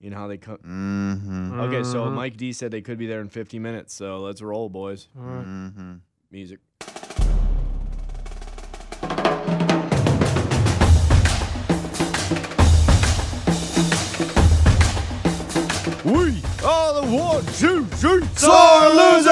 You know how they come. Mm-hmm. Okay, so Mike D said they could be there in 50 minutes. So let's roll, boys. All right. Mm-hmm. Music. We are the 1, 2, 3 sore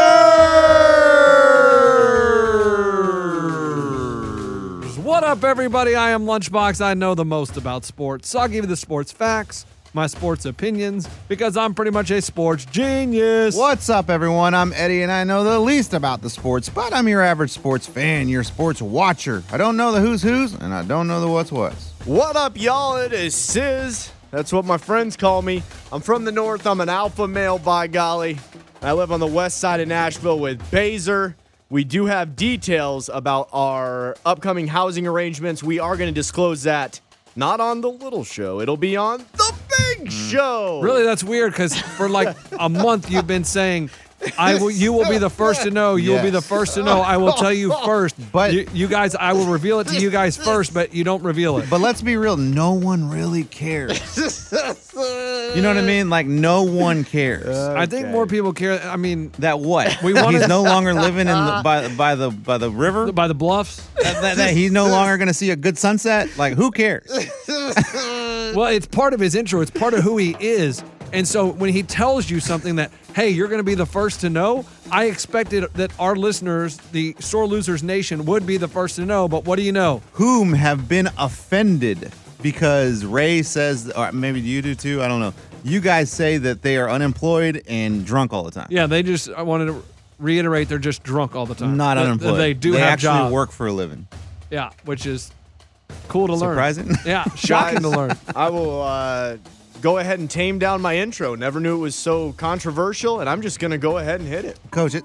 losers. What up, everybody? I am Lunchbox. I know the most about sports, so I'll give you the sports facts, my sports opinions, because I'm pretty much a sports genius. What's up, everyone? I'm Eddie, and I know the least about the sports, but I'm your average sports fan, your sports watcher. I don't know the who's, and I don't know the what's. What up, y'all? It is Sizz. That's what my friends call me. I'm from the north. I'm an alpha male, by golly. I live on the west side of Nashville with Baser. We do have details about our upcoming housing arrangements. We are going to disclose that not on the little show. It'll be on the big show. Really, that's weird, because for like a month you've been saying, you will be the first to know. You will be the first to know. I will tell you first. But you guys, I will reveal it to you guys first, but you don't reveal it. But let's be real, no one really cares. You know what I mean? Like, no one cares. I think more people care. I mean, That what? We wanted- He's no longer living in by the river. by the bluffs. that he's no longer going to see a good sunset. Like, who cares? Well, it's part of his intro. It's part of who he is. And so when he tells you something that, hey, you're going to be the first to know, I expected that our listeners, the Sore Losers Nation, would be the first to know. But what do you know? Whom have been offended because Ray says, or maybe you do too, I don't know. You guys say that they are unemployed and drunk all the time. Yeah, I wanted to reiterate, they're just drunk all the time. Not unemployed. They do they have actually jobs. work for a living. Yeah, which is cool to learn. Surprising? Yeah, shocking to learn. I will go ahead and tame down my intro. Never knew it was so controversial, and I'm just going to go ahead and hit it. Coach,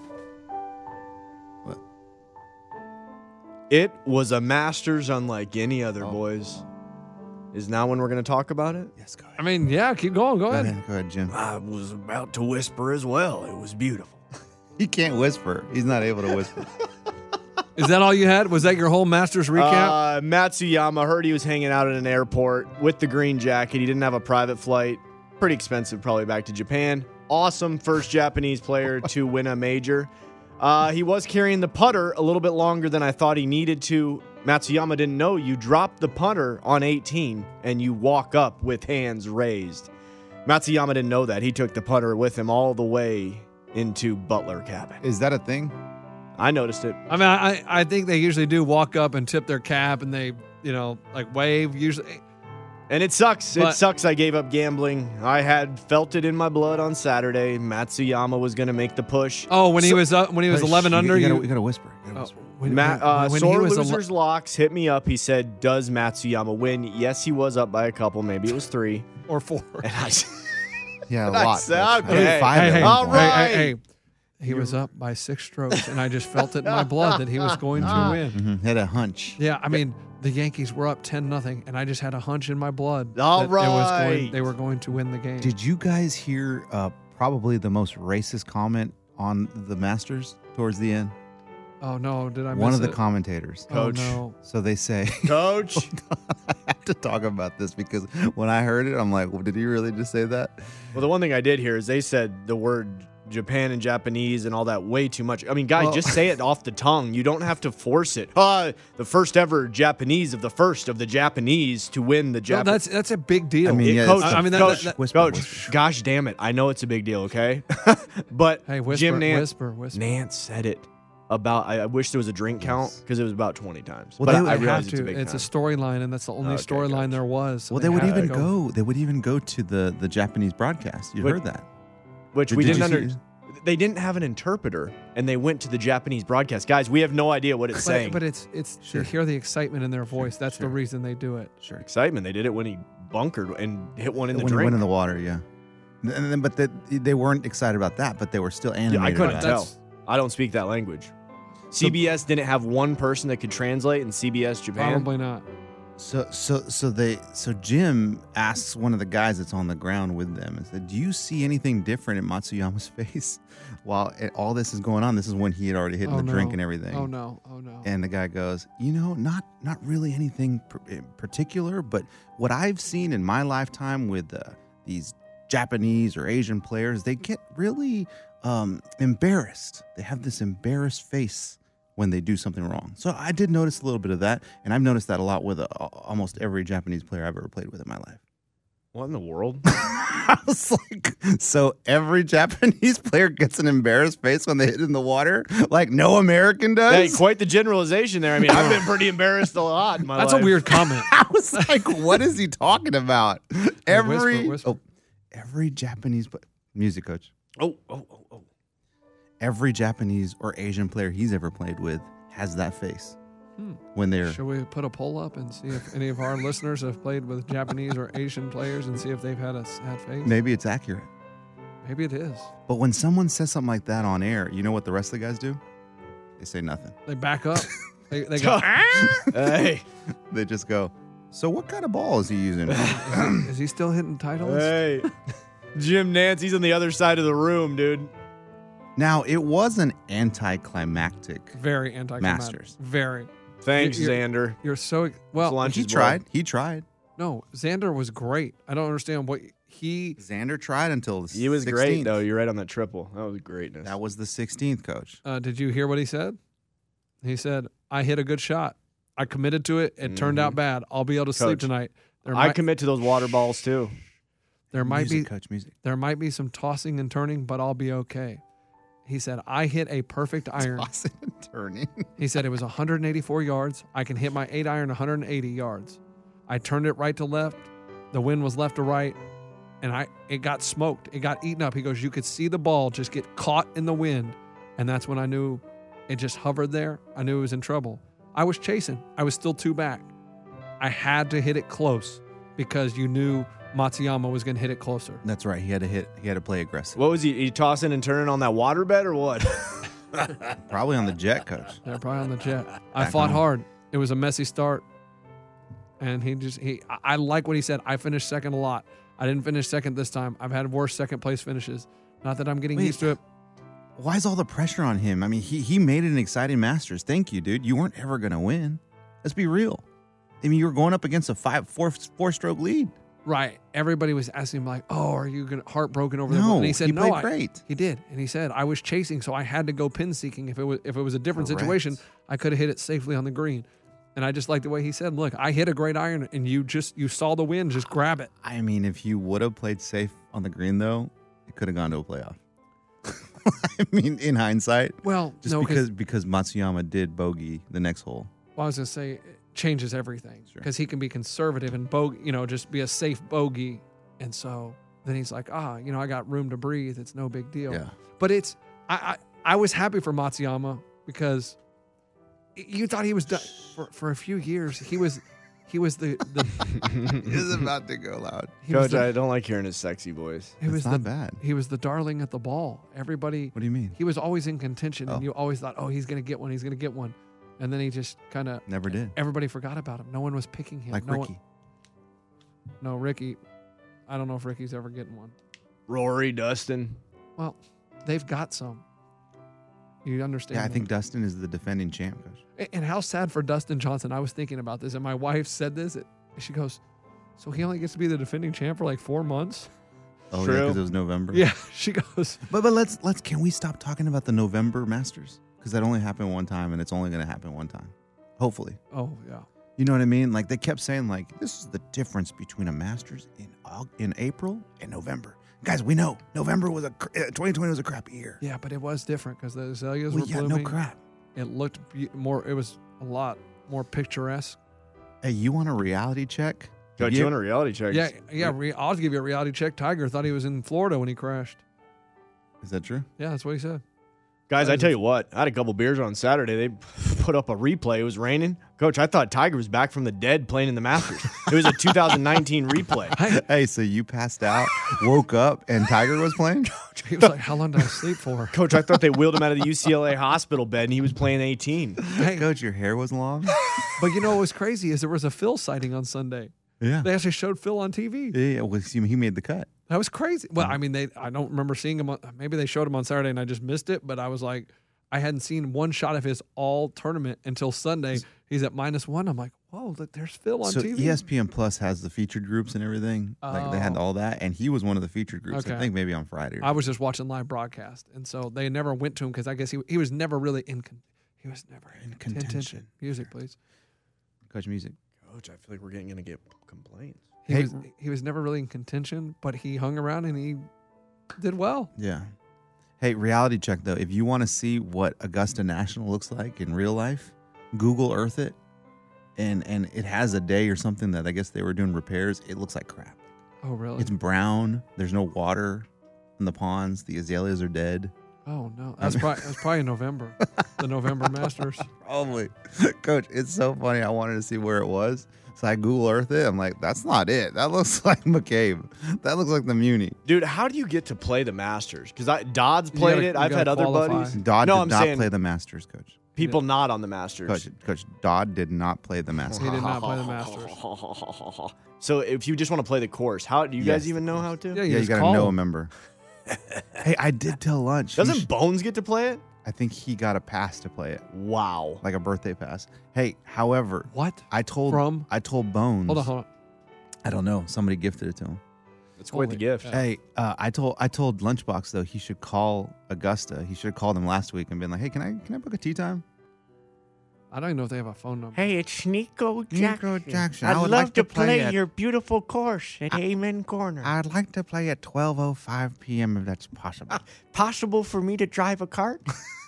It was a Masters unlike any other, boys. Is now when we're going to talk about it? Yes, go ahead. I mean, yeah, keep going. Go ahead. Go ahead, Jim. I was about to whisper as well. It was beautiful. He can't whisper. He's not able to whisper. Is that all you had? Was that your whole Masters recap? Matsuyama, heard he was hanging out at an airport with the green jacket. He didn't have a private flight. Pretty expensive, probably back to Japan. Awesome first Japanese player to win a major. He was carrying the putter a little bit longer than I thought he needed to. Matsuyama didn't know you drop the putter on 18 and you walk up with hands raised. Matsuyama didn't know that. He took the putter with him all the way into Butler Cabin. Is that a thing? I noticed it. I mean, I think they usually do walk up and tip their cap and they, like wave usually. And it sucks. But- It sucks I gave up gambling. I had felt it in my blood on Saturday. Matsuyama was going to make the push. Oh, when he was 11 under, You gotta whisper. You gotta whisper. when Sore he was Losers Locks hit me up. He said, does Matsuyama win? Yes, he was up by a couple. Maybe it was 3. or 4. And I Yeah, a I lot. said, I think okay. 5 at Hey, one all point. right. hey. He was up by 6 strokes, and I just felt it in my blood that he was going to win. Mhm, had a hunch. Yeah, I mean, the Yankees were up 10-0, and I just had a hunch in my blood All that they were going to win the game. Did you guys hear probably the most racist comment on the Masters towards the end? Oh no, did I miss One of the it? commentators. Coach. Oh, no. So they say, Coach. I have to talk about this because when I heard it, I'm like, well, did he really just say that? Well, the one thing I did hear is they said the word Japan and Japanese and all that way too much. I mean, guys, Well- just say it off the tongue. You don't have to force it. The first ever Japanese of the first of the Japanese to win the No, Japanese. that's a big deal. I mean, yeah, Coach, it's- I mean, Coach, Whisper, Coach, whisper. gosh damn it. I know it's a big deal, okay? But Hey, whisper, Jim Nance, whisper. Nance said it about, I wish there was a drink count because it was about 20 times. Well, but they I would They realize have it's a to. big It's a time. storyline, and that's the only Okay, storyline Coach. there was. So Well, they would had to even go. They would even go to the Japanese broadcast. You But- heard that? Which Did- we did didn't you understand. They didn't have an interpreter, and they went to the Japanese broadcast. Guys, we have no idea what it's saying. But it's Sure. to hear the excitement in their voice. That's sure. the reason they do it. Sure. Excitement. They did it when he bunkered and hit one in the When he drink. went in the water, yeah. And then, but they weren't excited about that, but they were still animated. Yeah, I couldn't about tell. it. I don't speak that language. CBS didn't have one person that could translate in CBS Japan. Probably not. So Jim asks one of the guys that's on the ground with them and said, "Do you see anything different in Matsuyama's face while all this is going on?" This is when he had already hit the drink and everything. Oh no. Oh no. And the guy goes, not really anything in particular, but what I've seen in my lifetime with these Japanese or Asian players, they get really embarrassed. They have this embarrassed face when they do something wrong. So I did notice a little bit of that, and I've noticed that a lot with almost every Japanese player I've ever played with in my life. What in the world? I was like, so every Japanese player gets an embarrassed face when they hit in the water, like no American does? Hey, quite the generalization there. I mean, I've been pretty embarrassed a lot in my life. That's a weird comment. I was like, what is he talking about? Whisper. Every Japanese music coach. Oh. Every Japanese or Asian player he's ever played with has that face when they're. Should we put a poll up and see if any of our listeners have played with Japanese or Asian players and see if they've had a sad face? Maybe it's accurate. Maybe it is. But when someone says something like that on air, you know what the rest of the guys do? They say nothing. They back up. They go, Hey. They just go, so what kind of ball is he using? is he still hitting Titleist? Hey. Jim Nancy's on the other side of the room, dude. Now, it was an anticlimactic. Very anticlimactic. Masters. Very. Thanks, You're- Xander. You're so well. Lunch He is boy. tried. He tried. No, Xander was great. I don't understand what he. Xander tried until the He was 16th. great, though. You're right on that triple. That was greatness. That was the 16th, coach. Did you hear what he said? He said, "I hit a good shot. I committed to it. It turned out bad. I'll be able to sleep Coach, tonight. I commit to those water balls, too. There might music, be coach, music. There might be some tossing and turning, but I'll be okay." He said, "I hit a perfect iron." Tossing and turning. He said it was 184 yards. I can hit my 8-iron 180 yards. I turned it right to left. The wind was left to right, and it got smoked. It got eaten up. He goes, you could see the ball just get caught in the wind, and that's when I knew it just hovered there. I knew it was in trouble. I was chasing. I was still 2 back. I had to hit it close because you knew Matsuyama was going to hit it closer. That's right. He had to play aggressive. What was he tossing and turning on that water bed or what? Probably on the jet, coach. They're probably on the jet. I Back fought home. hard. It was a messy start. And I like what he said. I finished second a lot. I didn't finish second this time. I've had worse second place finishes. Not that I'm getting used to it. Why is all the pressure on him? I mean, he made an exciting Masters. Thank you, dude. You weren't ever going to win. Let's be real. I mean, you were going up against a four-stroke lead. Right. Everybody was asking him like, "Oh, are you heartbroken over No, that?" And he said, he "No, played great." He did." And he said, "I was chasing, so I had to go pin seeking. If it was a different Correct. situation, I could have hit it safely on the green." And I just like the way he said, "Look, I hit a great iron, and you saw the wind, just grab it." I mean, if you would have played safe on the green, though, it could have gone to a playoff. I mean, in hindsight, Well, just no, because Matsuyama did bogey the next hole. Well, I was gonna say it changes everything Sure. because he can be conservative and just be a safe bogey, and so then he's like, I got room to breathe. It's no big deal. Yeah. But I was happy for Matsuyama because you thought he was done for a few years. He was the He was about to go loud. he was Coach, I don't like hearing his sexy voice. he was It's not the bad. he was the darling at the ball. Everybody. What do you mean? He was always in contention, Oh. and you always thought, he's gonna get one. He's gonna get one, and then he just kind of Never did. everybody forgot about him. No one was picking him. Like no Ricky. No, Ricky. I don't know if Ricky's ever getting one. Rory, Dustin. Well, they've got some. You understand? Yeah, I that? think Dustin is the defending champ, coach. And how sad for Dustin Johnson. I was thinking about this, and my wife said this. She goes, "So he only gets to be the defending champ for like 4 months?" Oh, True. yeah, because it was November. Yeah. She goes, But let's can we stop talking about the November Masters? Because that only happened one time, and it's only going to happen one time. Hopefully. "Oh yeah." You know what I mean? Like they kept saying, like, this is the difference between a Masters in April and November. Guys, we know November was 2020 was a crappy year. Yeah, but it was different because the azaleas Well, were yeah, blooming. no crap. It looked more. It was a lot more picturesque. Hey, you want a reality check? Coach, you want a reality check? Yeah. I'll give you a reality check. Tiger thought he was in Florida when he crashed. Is that true? Yeah, that's what he said. Guys, I tell you what, I had a couple beers on Saturday. They put up a replay. It was raining. Coach, I thought Tiger was back from the dead playing in the Masters. It was a 2019 replay. Hey, so you passed out, woke up, and Tiger was playing? He was like, "How long did I sleep for?" Coach, I thought they wheeled him out of the UCLA hospital bed and he was playing 18. Hey, Coach, your hair was long? but you know what was crazy is there was a Phil sighting on Sunday. Yeah. They actually showed Phil on TV. Yeah, well, he made the cut. That was crazy. Well, I mean, I don't remember seeing him. Maybe they showed him on Saturday and I just missed it. But I was like, I hadn't seen one shot of his all tournament until Sunday. He's at -1. I'm like, whoa, look, there's Phil on So TV. ESPN Plus has the featured groups and everything. Like they had Oh. all that, and he was one of the featured groups. I Okay. think maybe on Friday. I was just watching live broadcast, and so they never went to him because I guess he was never really in contention. Music, please. Coach Music. Coach, I feel like we're going to get complaints. He was never really in contention, but he hung around and he did well. Yeah. Hey, reality check though. If you want to see what Augusta National looks like in real life, Google Earth it, and it has a day or something that I guess they were doing repairs. It looks like crap. Oh, really? It's brown. There's no water in the ponds. The azaleas are dead. Oh no, that's probably in November, the November Masters. Probably. Coach, it's so funny. I wanted to see where it was. So I Google Earth it. I'm like, that's not it. That looks like McCabe. That looks like the Muni. Dude, how do you get to play the Masters? Because Dodd's played it. I've had other buddies. Dodd No, did I'm not saying play the Masters, Coach. people not on the Masters. Coach Dodd did not play the Masters. He did not play the Masters. So if you just want to play the course, how do you Yes, guys even know how to? Yeah, Yeah, you just got to call know a him. member. Hey, I did tell lunch. Doesn't Bones get to play it? I think he got a pass to play it, Wow. like a birthday pass. Hey, however, What? I told Bones. Hold on. I don't know. Somebody gifted it to him. That's quite the Holy gift. cow. Hey, I told Lunchbox though he should call Augusta. He should have called them last week and been like, hey, can I book a tea time? I don't even know if they have a phone number. Hey, it's Nico Nico Jackson. Jackson. I I'd would love like to to play play at- your beautiful course at Amen Corner. I'd like to play at 12:05 p.m. if that's possible. Possible for me to drive a cart?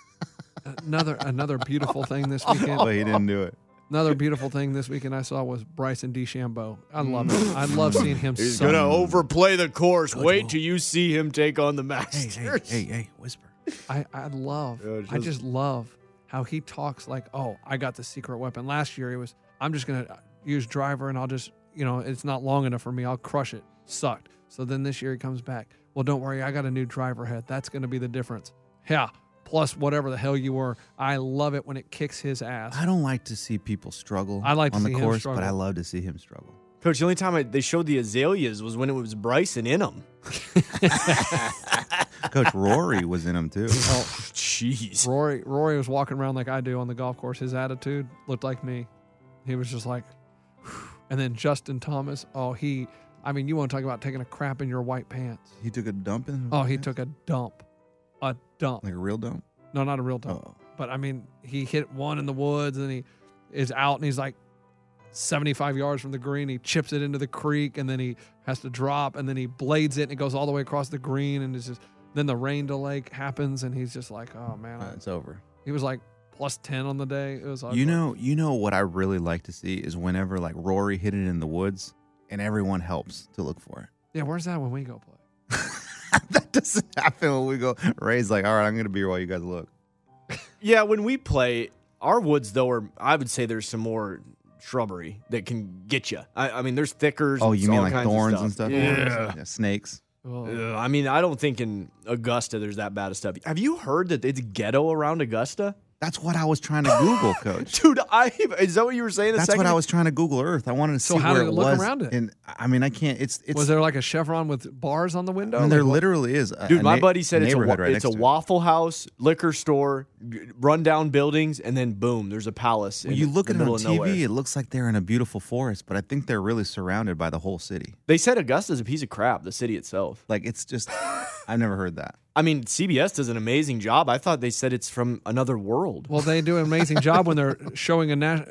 Another beautiful thing this weekend. But he didn't do it. Another beautiful thing this weekend I saw was Bryson DeChambeau. I love it. I love seeing him. He's suck. going to overplay the course. Wait till you see him take on the Hey, Masters. hey, whisper. I love. Yeah, it's I just love how he talks like, oh, I got the secret weapon. Last year it was, I'm just gonna use driver and I'll just, it's not long enough for me. I'll crush it. Sucked. So then this year he comes back. Well, don't worry, I got a new driver head. That's gonna be the difference. Yeah. Plus whatever the hell you were. I love it when it kicks his ass. I don't like to see people struggle I like to on the see him course, struggle. but I love to see him struggle. Coach, the only time they showed the azaleas was when it was Bryson in them. Coach Rory was in him too. Oh, Jeez. Rory was walking around like I do on the golf course. His attitude looked like me. He was just like, whew. And then Justin Thomas. Oh, you want to talk about taking a crap in your white pants. He took a dump in. Oh, he took a dump. A dump. like a real dump. No, not a real dump. Oh, But he hit one in the woods and he is out and he's like 75 yards from the green. He chips it into the creek and then he has to drop and then he blades it and it goes all the way across the green and it's just, then the rain delay happens and he's just like, oh man. it's over. He was like plus 10 on the day. It was You know what I really like to see is whenever like Rory hit it in the woods and everyone helps to look for it. Yeah, where's that when we go play? That doesn't happen when we go. Ray's like, all right, I'm going to be here while you guys look. Yeah, when we play, our woods, though, I would say there's some more shrubbery that can get you. I mean, there's thickers. Oh, and you mean all like kinds of thorns and stuff? Yeah. Snakes. Oh. I mean, I don't think in Augusta there's that bad of stuff. Have you heard that it's ghetto around Augusta? That's what I was trying to Google, Coach. Dude, is that what you were saying? That's what I was trying to Google Earth. I wanted to see So how where did it it look was. around it? And I mean, I can't. It's. Was there like a chevron with bars on the window? I mean, there Like, what- literally is. Dude, my buddy said it's neighborhood right it's a next to it. Waffle House, liquor store, rundown buildings, and then boom, there's a palace. When in you look the at it on middle of nowhere. TV, it looks like they're in a beautiful forest, but I think they're really surrounded by the whole city. They said Augusta's a piece of crap, the city itself. Like it's just, I've never heard that. I mean, CBS does an amazing job. I thought they said it's from another world. Well, they do an amazing job when they're showing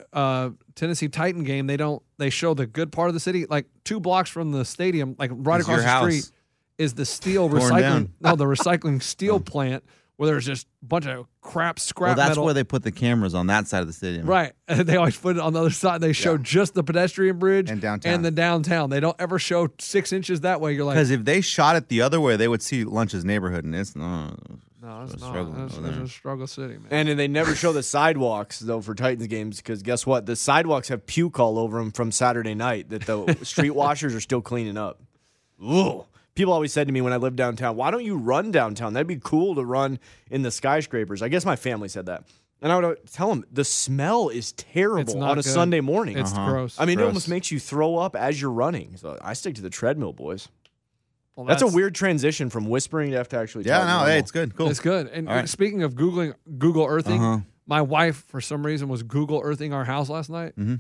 a Tennessee Titan game. They show the good part of the city, like 2 blocks from the stadium, like right It's across your the house. street, is the steel Torn recycling. down. No, the recycling steel plant where there's just a bunch of crap scrap Well, that's metal. where they put the cameras on that side of the stadium. Right. And they always put it on the other side. They show just the pedestrian bridge And downtown. and the downtown. They don't ever show 6 inches that way. You're like, Because if they shot it the other way, they would see Lunch's neighborhood, and it's no, it's not. struggling It's over there. a struggle city, man. And they never show the sidewalks, though, for Titans games, because guess what? The sidewalks have puke all over them from Saturday night that the street washers are still cleaning up. Ooh. People always said to me when I lived downtown, why don't you run downtown? That'd be cool to run in the skyscrapers. I guess my family said that. And I would tell them, the smell is It's terrible not on a good. Sunday morning. It's gross. I mean, it gross. almost makes you throw up as you're running. So I stick to the treadmill, boys. Well, That's a weird transition from whispering to have to actually Yeah, talk no, normal. hey, it's good. Cool. It's good. And All right. speaking of Google Earthing, Uh-huh. my wife, for some reason, was Google Earthing our house last night. Mhm.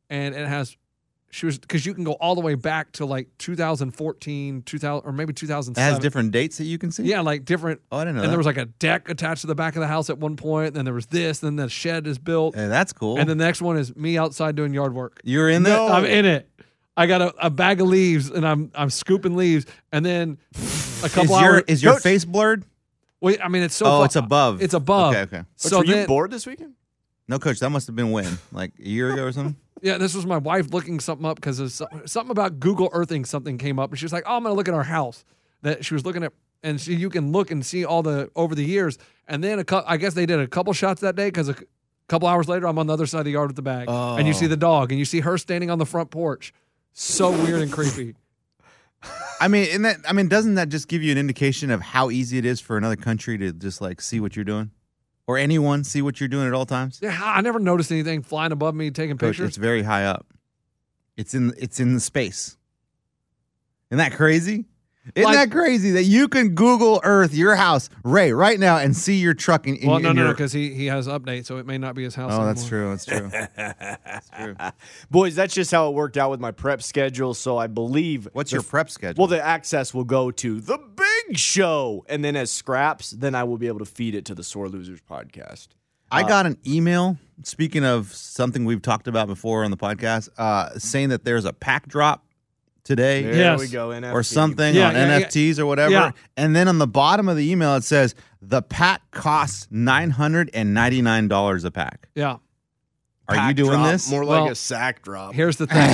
and it has. She was because you can go all the way back to like 2014, 2000, or maybe 2007. It has different dates that you can see? Yeah, like different. Oh, I didn't know And that. there was like a deck attached to the back of the house at one point. Then there was this. Then the shed is built. Hey, that's cool. And the next one is me outside doing yard work. You're in there? I'm in it. I got a bag of leaves and I'm scooping leaves. And then a couple hours. Is your Coach- face blurred? Wait, I mean, it's so. Oh, it's above. It's above. Okay. Coach, So were you then, bored this weekend? No, Coach, that must have been when? Like a year ago or something? yeah, this was my wife looking something up because something about Google Earthing something came up, and she was like, "Oh, I'm gonna look at our house." That she was looking at, and you can look and see all the over the years. And then I guess they did a couple shots that day because a couple hours later, I'm on the other side of the yard with the bag, and you see the dog, and you see her standing on the front porch. So weird and creepy. I mean, doesn't that just give you an indication of how easy it is for another country to just like see what you're doing? Or anyone see what you're doing at all times? Yeah, I never noticed anything flying above me taking Coach, pictures. it's very high up. It's in the space. Isn't that crazy? Isn't that crazy that you can Google Earth your house, Ray, right now and see your truck in Well, in no, your... because he has updates, so it may not be his house Oh, anymore. that's true. That's true. That's true. Boys, that's just how it worked out with my prep schedule. So I believe. What's your prep schedule? Well, the access will go to the big show. And then as scraps, then I will be able to feed it to the Sore Losers podcast. I got an email, speaking of something we've talked about before on the podcast, saying that there's a pack drop today. There Yes. we go. NFT. Or something Yeah, on yeah, yeah. NFTs or whatever. Yeah. And then on the bottom of the email, it says the pack costs $999 a pack. Yeah. Are you Pack doing drop, this? More Well, like a sack drop. Here's the thing.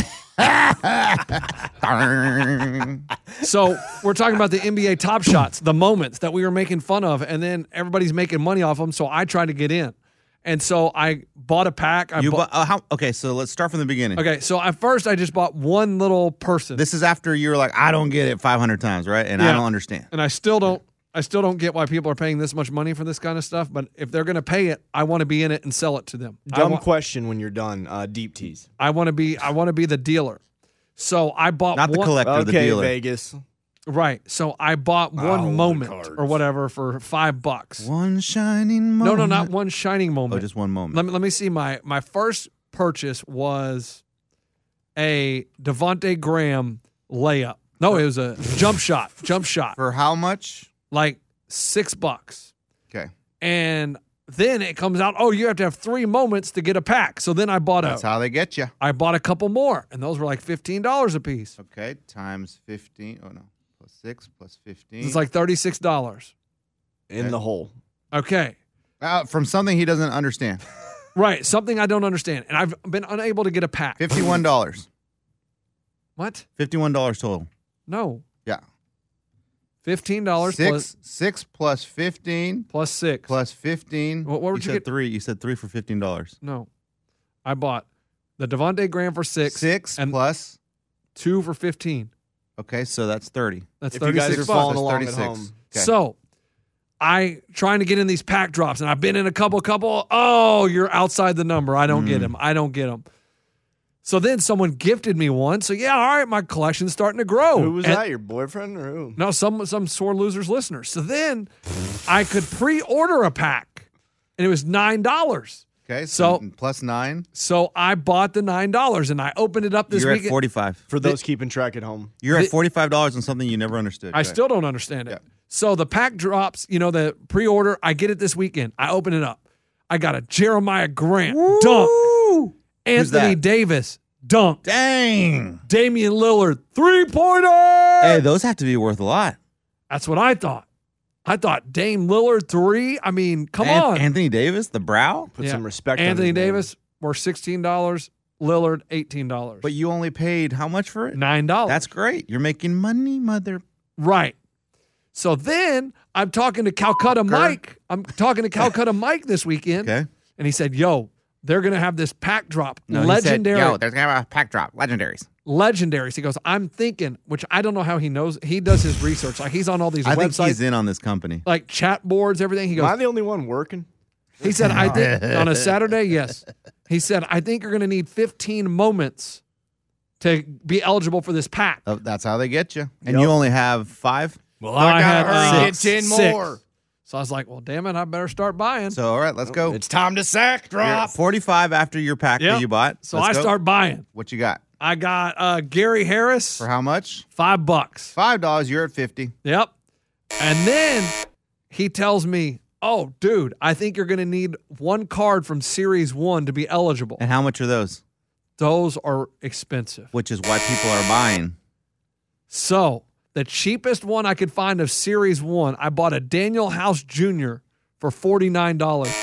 So we're talking about the NBA top shots, the moments that we were making fun of, and then everybody's making money off them. So I tried to get in, and so I bought a pack. Okay, so let's start from the beginning. Okay, so at first I just bought one little person. This is after you were like, I don't get it 500 times, right? And I Yeah. don't understand. And I still don't get why people are paying this much money for this kind of stuff. But if they're going to pay it, I want to be in it and sell it to them. Dumb question when you're done. Deep tease. I want to be the dealer. So I bought Not the one, collector, the Okay, dealer. Vegas. right. So I bought one the moment cards. or whatever for $5. One shining moment. No, not one shining moment. Oh, just one moment. Let me see. My first purchase was a Devontae Graham layup. No, it was a jump shot. For how much? Like $6. Okay. And then it comes out, oh, you have to have 3 moments to get a pack. So then I bought That's how they get you. I bought a couple more, and those were like $15 a piece. Okay, times 15. Oh, no. Plus 6 plus 15. It's like $36. In the hole. Okay. From something he doesn't understand. Right. Something I don't understand. And I've been unable to get a pack. $51. What? $51 total. No. Yeah. $15 Six plus 15 plus 6. plus 15. What would you said get? 3. You said 3 for $15. No. I bought the Devontae Graham for 6. 6 and plus. 2 for 15. Okay, so that's 30. That's If you guys 36 are following bucks. along at 36. home. Okay. So I trying to get in these pack drops, and I've been in a couple. Oh, you're outside the number. I don't get them. I don't get them. So then someone gifted me one. So yeah, all right, my collection's starting to grow. Who was And- that? Your boyfriend or who? No, some Sore Losers listeners. So then I could pre-order a pack, and it was $9. Okay, So- plus 9. So I bought the $9, and I opened it up this You're weekend. at 45. For those keeping track at home. You're at $45 on something you never understood. I Okay. still don't understand it. Yeah. So the pack drops, the pre-order, I get it this weekend. I open it up. I got a Jeremiah Grant dunk. Anthony that? Davis dunk. Dang. Damian Lillard 3-pointer. Hey, those have to be worth a lot. That's what I thought. I thought Dame Lillard 3. I mean, come on. Anthony Davis, the brow? Put Yeah. some respect on Anthony his name. Davis were $16. Lillard $18. But you only paid how much for it? $9. That's great. You're making money, mother. right. So then I'm talking to Calcutta Mike. I'm talking to Calcutta Mike this weekend. Okay. And he said, yo, they're going to have this pack drop. No, he legendary. said, yo, there's going to be a pack drop. Legendaries. Legendaries. He goes, I'm thinking, which I don't know how he knows. He does his research. Like he's on all these I think websites, he's in on this company. like chat boards, everything. He Am I goes, the only one working? he said, I think on a Saturday, yes. He said, I think you're going to need 15 moments to be eligible for this pack. Oh, that's how they get you. And Yup. you only have 5? Well, I had, hurry, six. get 10 Six. more. So I was like, well, damn it, I better start buying. So, all right, let's go. It's time to sack You're at drop. 45 after your pack Yep. that you bought. So Let's I go. start buying. What you got? I got Gary Harris, For how much? $5. $5. You're at 50. Yep. And then he tells me, oh, dude, I think you're going to need one card from Series 1 to be eligible. And how much are those? Those are expensive. Which is why people are buying. So the cheapest one I could find of Series 1, I bought a Daniel House Jr. for $49.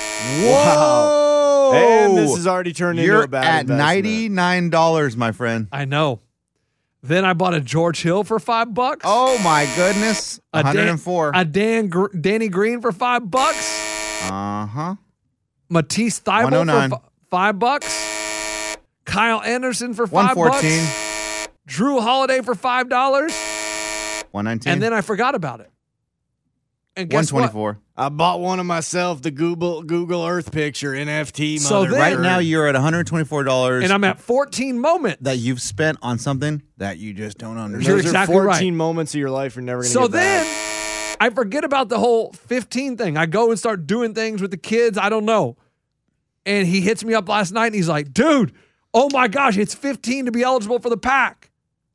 Whoa! And this has already turned into You're a bad at investment. $99, my friend. I know. Then I bought a George Hill for $5. Oh my goodness. A Dan- 104. Danny Green for $5. Uh-huh. Matisse Thybulle 109. for $5. Kyle Anderson for $5. 114. Drew Holiday for $5. 119. And then I forgot about it. And guess what? 124. I bought one of myself, the Google Earth picture NFT. So mother then- Right bird. now you're at $124 And I'm at 14 moments. that you've spent on something that you just don't understand. You're Those exactly are right. 14 moments of your life you're never going to So get then back. I forget about the whole 15 thing. I go and start doing things with the kids. I don't know. And he hits me up last night and he's like, dude, oh my gosh, it's 15 to be eligible for the pack.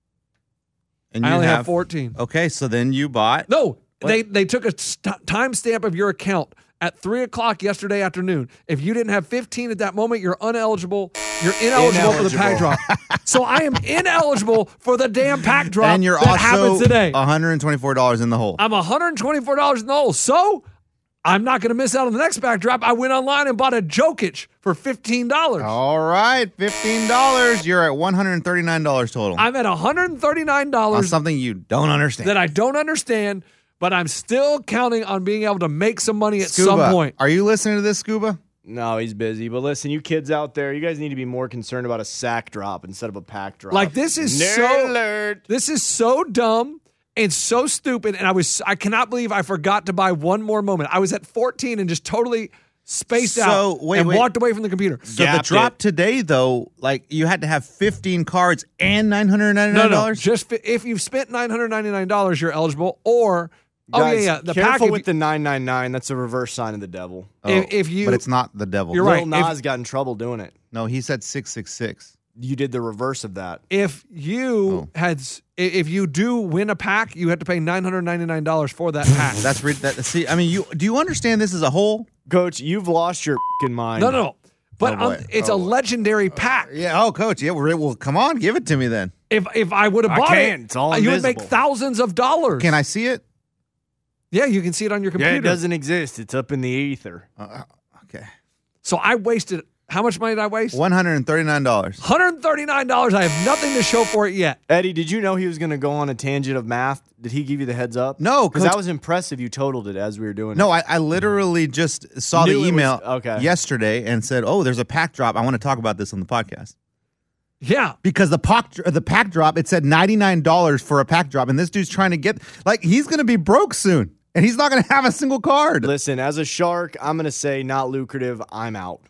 And I you only have 14. Okay, so then you bought. No, they took a timestamp of your account at 3 o'clock yesterday afternoon. If you didn't have 15 at that moment, you're ineligible for the pack drop. So I am ineligible for the damn pack drop And you're that also happens today. $124 in the hole. I'm $124 in the hole. So I'm not going to miss out on the next back drop. I went online and bought a Jokic for $15. All right, $15. You're at $139 total. I'm at on $139 something you don't understand. that I don't understand, but I'm still counting on being able to make some money at Scuba, some point. are you listening to this, Scuba? No, he's busy. But listen, you kids out there, you guys need to be more concerned about a sack drop instead of a pack drop. Like this is Nerd alert. This is so dumb and so stupid. And I cannot believe I forgot to buy one more moment. I was at 14 and just totally spaced out and walked away from the computer. So the Gapped drop it. today, though, like you had to have 15 cards and $999? No. Just if you've spent $999, you're eligible. Or Guys, the careful pack. with the 999. That's a reverse sign of the devil. if you, but it's not the devil. You're Lil right. Nas got in trouble doing it. No, he said 666. You did the reverse of that. if you if you do win a pack, you have to pay $999 for that pack. See, I mean, do you understand this as a whole? Coach, you've lost your f***ing mind. no. But Oh, boy. it's a legendary pack. Yeah. Oh, coach. Yeah. Well, come on, give it to me then. If I would have I bought can't. it, It's all you would make invisible. thousands of dollars. Can I see it? Yeah, you can see it on your Yeah, computer. it doesn't exist. It's up in the ether. Okay. So I wasted how much money did I waste? $139. $139. I have nothing to show for it yet. Eddie, did you know he was going to go on a tangent of math? Did he give you the heads up? No, because Coach- that was impressive. You totaled it as we were doing No, it. I literally just saw Knew the it was- email okay. yesterday and said, "Oh, there's a pack drop. I want to talk about this on the podcast." Yeah. Because the pack drop, it said $99 for a pack drop, and this dude's trying to get he's going to be broke soon, and he's not going to have a single card. Listen, as a shark, I'm going to say not lucrative. I'm out.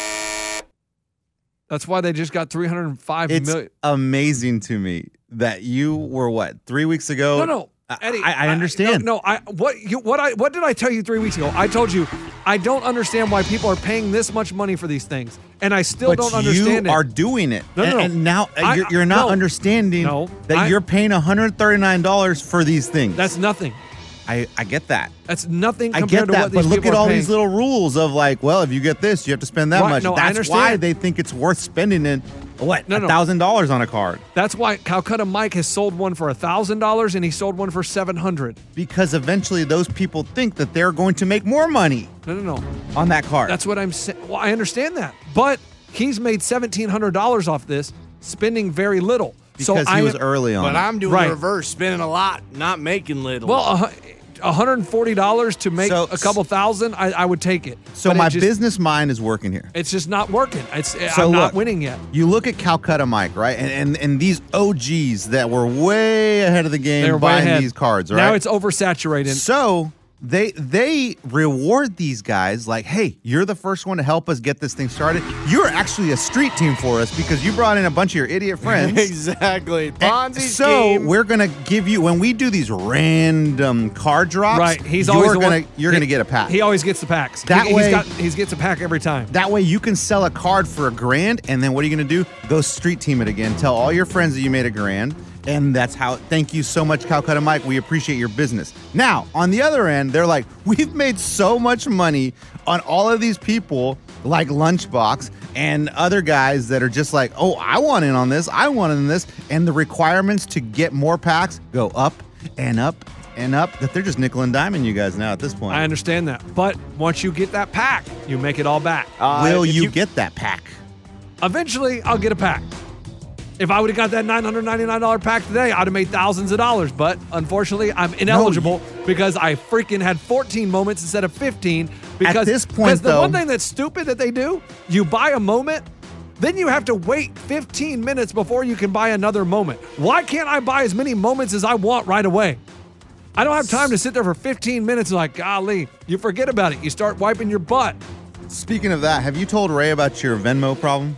That's why they just got $305 It's million. amazing to me that you were 3 weeks ago. No, Eddie. I understand. What did I tell you 3 weeks ago? I told you I don't understand why people are paying this much money for these things, and I still But don't understand you it. are doing it. No. And now you're not No. understanding that you're paying $139 for these things. That's nothing. I get that. That's nothing I compared get to that, what but these look people at are all paying. these little rules of if you get this, you have to spend that Right, much. no, I That's why understand. they think it's worth spending No. $1,000 on a card. That's why Calcutta Mike has sold one for $1,000 and he sold one for $700. Because eventually those people think that they're going to make more money No. on that card. That's what I'm saying. Well, I understand that, but he's made $1,700 off this, spending very little. because he was early on. But I'm doing Right. the reverse, spending a lot, not making little. Well, $140 to make So- a couple thousand, I would take it. so But my it just, business mind is working here. it's just not working. So I'm not look, winning yet. You look at Calcutta Mike, right? And these OGs that were way ahead of the game They're way buying ahead. these cards, right? Now it's oversaturated. So they reward these guys like, hey, you're the first one to help us get this thing started. You're actually a street team for us because you brought in a bunch of your idiot friends. Exactly. Ponzi So scheme. we're gonna give you, when we do these random card drops, Right. He's always the one. you're gonna get a pack. He always gets the packs. That way- he gets a pack every time. That way you can sell a card for $1,000, and then what are you gonna do? Go street team it again. Tell all your friends that you made $1,000. And that's how, thank you so much, Calcutta Mike. We appreciate your business. Now, on the other end, they're like, we've made so much money on all of these people like Lunchbox and other guys that are just like, oh, I want in on this. I want in this. And the requirements to get more packs go up and up and up, that they're just nickel and diming you guys now at this point. I understand that. But once you get that pack, you make it all back. Will if you get that pack? Eventually, I'll get a pack. If I would have got that $999 pack today, I'd have made thousands of dollars. But unfortunately, I'm ineligible because I freaking had 14 moments instead of 15. Because At this point, because the though- one thing that's stupid that they do, you buy a moment, then you have to wait 15 minutes before you can buy another moment. Why can't I buy as many moments as I want right away? I don't have time to sit there for 15 minutes and like, golly, you forget about it. You start wiping your butt. Speaking of that, have you told Ray about your Venmo problem?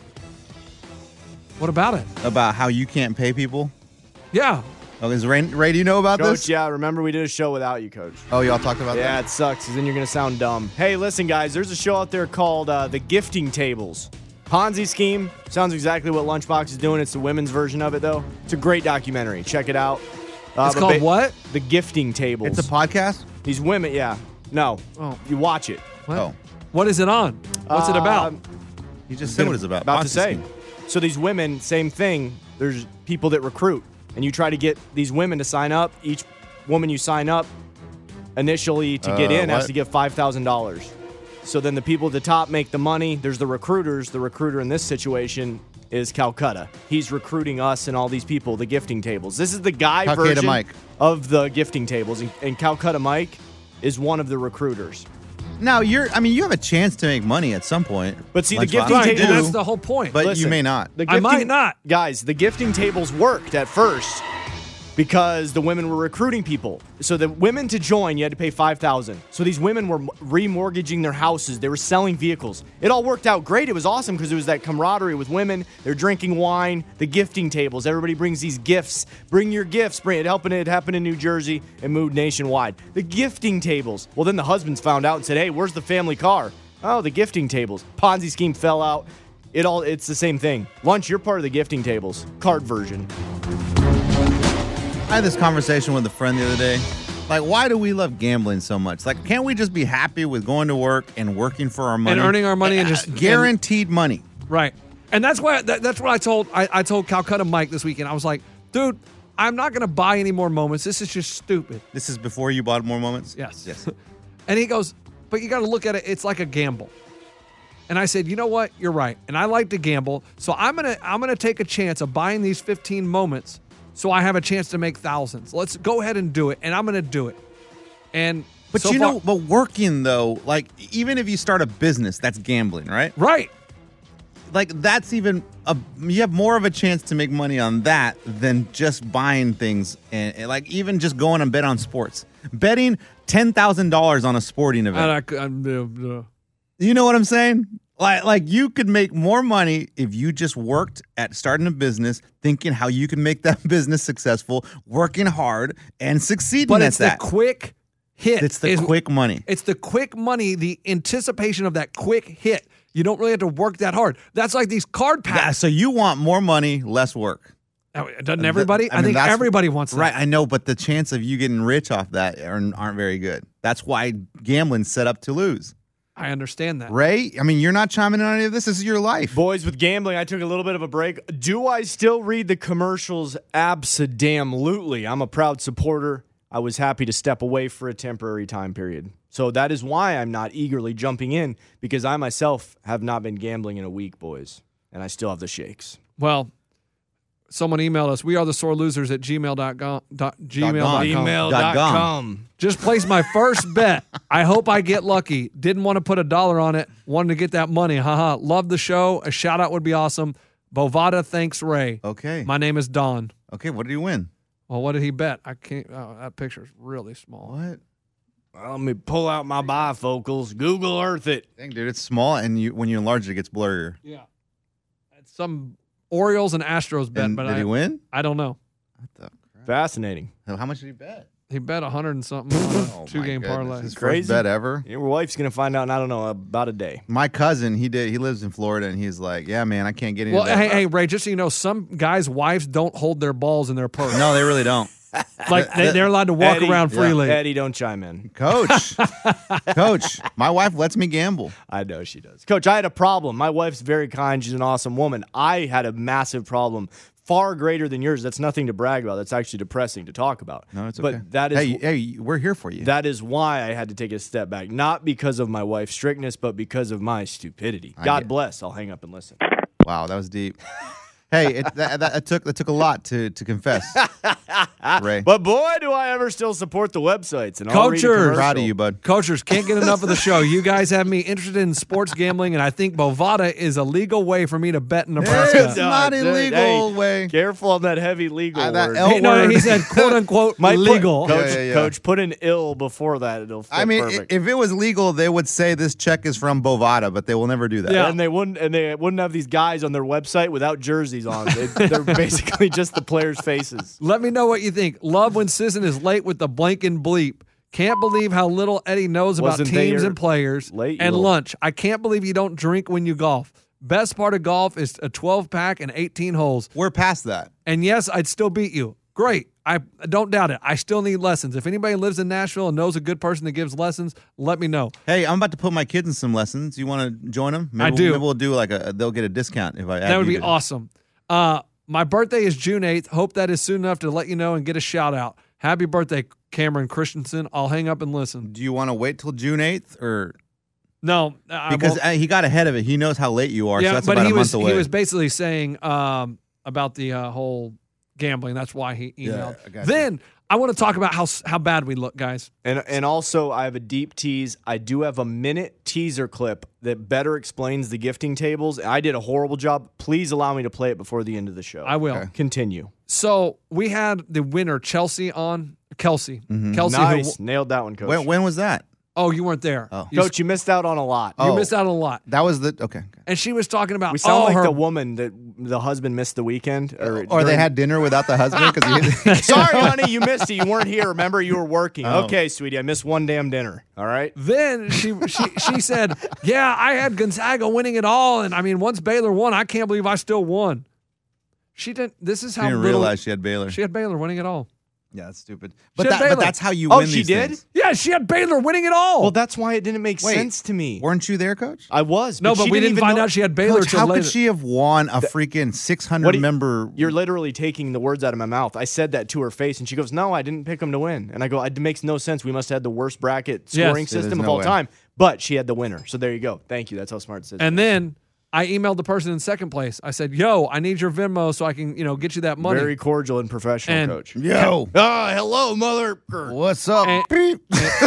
What about it? About how you can't pay people? Yeah. Oh, is Ray, do you know about Coach, this? yeah, remember we did a show without you, Coach. Oh, y'all talked about Yeah, that? it sucks because then you're going to sound dumb. Hey, listen, guys, there's a show out there called The Gifting Tables. Ponzi scheme. Sounds exactly what Lunchbox is doing. It's the women's version of it, though. It's a great documentary. Check it out. It's but called what? The Gifting Tables. It's a podcast? These women, yeah. No. Oh. You watch it. What? Oh. What is it on? What's it about? You just said what it's about. About to Ponzi say. scheme. So these women, same thing. There's people that recruit, and you try to get these women to sign up. Each woman you sign up initially to get in has what? to give $5,000. So then the people at the top make the money. There's the recruiters. The recruiter in this situation is Calcutta. He's recruiting us and all these people, the gifting tables. This is the guy Calcutta version Mike. of the gifting tables, and Calcutta Mike is one of the recruiters. Now, you have a chance to make money at some point. But see, the Lunchbox. gifting Right, table- that's the whole point. But you Listen, may not. the I might not. Guys, the gifting tables worked at first because the women were recruiting people. So the women to join, you had to pay $5,000. So these women were remortgaging their houses. They were selling vehicles. It all worked out great. It was awesome because it was that camaraderie with women. They're drinking wine. The gifting tables. Everybody brings these gifts. Bring your gifts. Bring it. It happened in New Jersey and moved nationwide. The gifting tables. Well, then the husbands found out and said, "Hey, where's the family car?" Oh, the gifting tables. Ponzi scheme fell out. It's the same thing. Lunch, you're part of the gifting tables. Card version. I had this conversation with a friend the other day. Like, why do we love gambling so much? Like, can't we just be happy with going to work and working for our money? And earning our money and just- guaranteed money. Right. And that's why that's what I told Calcutta Mike this weekend. I was like, dude, I'm not going to buy any more moments. This is just stupid. This is before you bought more moments? Yes. Yes. And he goes, but you got to look at it. It's like a gamble. And I said, you know what? You're right. And I like to gamble. So I'm gonna take a chance of buying these 15 moments so I have a chance to make thousands. Let's go ahead and do it. And I'm going to do it. And But so you far- know, but working though, like even if you start a business, that's gambling, right? right. Like that's even you have more of a chance to make money on that than just buying things and like even just going and bet on sports. Betting $10,000 on a sporting event. You know what I'm saying? Like you could make more money if you just worked at starting a business, thinking how you can make that business successful, working hard and succeeding But at it's that. the quick hit. It's the quick money. It's the quick money, the anticipation of that quick hit. You don't really have to work that hard. That's like these card Yeah, packs. so you want more money, less work. Doesn't everybody? I mean, think that's- everybody wants that. Right, I know, but the chance of you getting rich off that aren't very good. That's why gambling's set up to lose. I understand that. Ray, I mean, you're not chiming in on any of this. This is your life. Boys, with gambling, I took a little bit of a break. Do I still read the commercials? Abso-damn-lutely. I'm a proud supporter. I was happy to step away for a temporary time period. So that is why I'm not eagerly jumping in, because I myself have not been gambling in a week, boys. And I still have the shakes. Well, someone emailed us. We are the sore losers at gmail.com. Email.com. Just placed my first bet. I hope I get lucky. Didn't want to put $1 on it. Wanted to get that money. Haha. Love the show. A shout out would be awesome. Bovada, thanks, Ray. Okay. My name is Don. Okay, what did you win? Well, what did he bet? I can't. Oh, that picture's really small. What? Let me pull out my bifocals. Google Earth it. Dang, dude, it's small, and when you enlarge it, it gets blurrier. Yeah. It's some Orioles and Astros bet, And but did he win? I don't know. What the crap? Fascinating. How much did he bet? He bet 100 and something on a Oh, two-game my goodness. parlay. His Crazy. first bet ever. Your wife's going to find out in, I don't know, about a day. My cousin, he lives in Florida, and he's like, yeah, man, I can't get into Well, that. hey, Ray, just so you know, some guys' wives don't hold their balls in their purse. No, they really don't. Like, they're allowed to walk Eddie, around freely. Eddie, don't chime in. Coach, my wife lets me gamble. I know she does. Coach, I had a problem. My wife's very kind. She's an awesome woman. I had a massive problem, far greater than yours. That's nothing to brag about. That's actually depressing to talk about. No, it's okay. But that is hey, we're here for you. that is why I had to take a step back. Not because of my wife's strictness, but because of my stupidity. God bless. I'll hang up and listen. Wow, that was deep. Hey, that took a lot to confess, Ray. But boy, do I ever still support the websites. And I'll read a Coachers. commercial. Proud of you, bud. Coachers, can't get enough of the show. You guys have me interested in sports gambling, and I think Bovada is a legal way for me to bet in Nebraska. It's not illegal way. Careful on that heavy legal That word. L Hey, no, word. he said quote unquote Might put- legal. Coach, Yeah. Coach, put an ill before that. It'll fit I mean, perfect. if it was legal, they would say this check is from Bovada, but they will never do that. Yeah. And they wouldn't have these guys on their website without jerseys on. They're basically just the players' faces. Let me know what you think. Love when Sisson is late with the blank and bleep. Can't believe how little Eddie knows about Wasn't teams there and players. late, you And little- lunch. I can't believe you don't drink when you golf. Best part of golf is a 12-pack and 18 holes. We're past that. And yes, I'd still beat you. Great. I don't doubt it. I still need lessons. If anybody lives in Nashville and knows a good person that gives lessons, let me know. Hey, I'm about to put my kids in some lessons. You want to join them? I do. Maybe we'll do they'll get a discount if I add That would you be to- awesome. My birthday is June 8th. Hope that is soon enough to let you know and get a shout out. Happy birthday, Cameron Christensen. I'll hang up and listen. Do you want to wait till June 8th or No, I because won't. he got ahead of it. He knows how late you are, so that's but about he a month away. was basically saying about the whole gambling. That's why he emailed. I got you. Then I want to talk about how bad we look, guys. And also, I have a deep tease. I do have a minute teaser clip that better explains the gifting tables. I did a horrible job. Please allow me to play it before the end of the show. I will. Okay. Continue. So we had the winner, Kelsey, on. Kelsey. Mm-hmm. Kelsey. Nice. Nailed that one, Coach. when was that? Oh, you weren't there. Oh. Coach, you missed out on a lot. You missed out on a lot. That was the okay. And she was talking about We sound like her the woman that the husband missed the weekend. Or they during- had dinner without the husband because Sorry, honey, you missed it. You weren't here. Remember, you were working. Oh. Okay, sweetie, I missed one damn dinner. All right. Then she said, "Yeah, I had Gonzaga winning it all, and I mean, once Baylor won, I can't believe I still won." She didn't. This is how didn't little realize she had Baylor. she had Baylor winning it all. Yeah, that's stupid. She But had Baylor. that's how you Oh, win she these did? things. Yeah, she had Baylor winning it all. Well, that's why it didn't make Wait, sense to me. Weren't you there, Coach? I was. no, but she we didn't even find know- out she had Baylor Coach, till how later. could she have won a freaking 600 What do you- member? You're literally taking the words out of my mouth. I said that to her face, and she goes, "No, I didn't pick them to win." And I go, "It makes no sense. We must have had the worst bracket scoring Yes. system There's of no all way. time." But she had the winner, so there you go. Thank you. That's how smart it is. And then I emailed the person in second place. I said, "Yo, I need your Venmo so I can, get you that money." Very cordial and professional, And- Coach. Yo, Hello, mother. what's up? And- Beep.